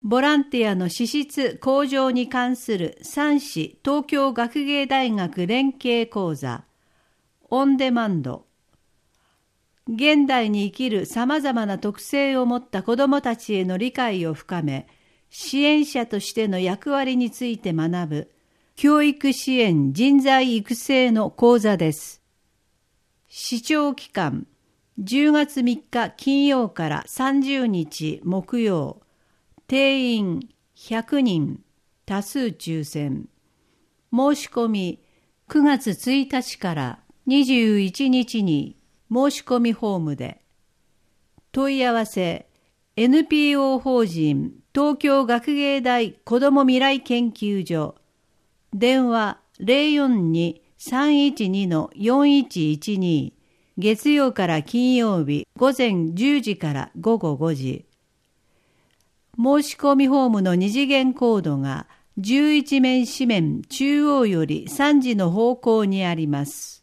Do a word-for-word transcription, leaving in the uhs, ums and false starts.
ボランティアの資質向上に関する三市東京学芸大学連携講座、オンデマンド。現代に生きるさまざまな特性を持った子どもたちへの理解を深め、支援者としての役割について学ぶ、教育支援人材育成の講座です。視聴期間、じゅうがつみっか金曜からさんじゅうにち木曜。定員ひゃくにん、多数抽選。申し込みくがつついたちからにじゅういちにちに申し込みフォームで。問い合わせ エヌピーオー 法人東京学芸大子ども未来研究所。電話 ゼロよんに さんいちに よんいちいちに。月曜から金曜日午前じゅうじから午後ごじ。申し込みフォームの二次元コードがじゅういちめん紙面中央よりさんじの方向にあります。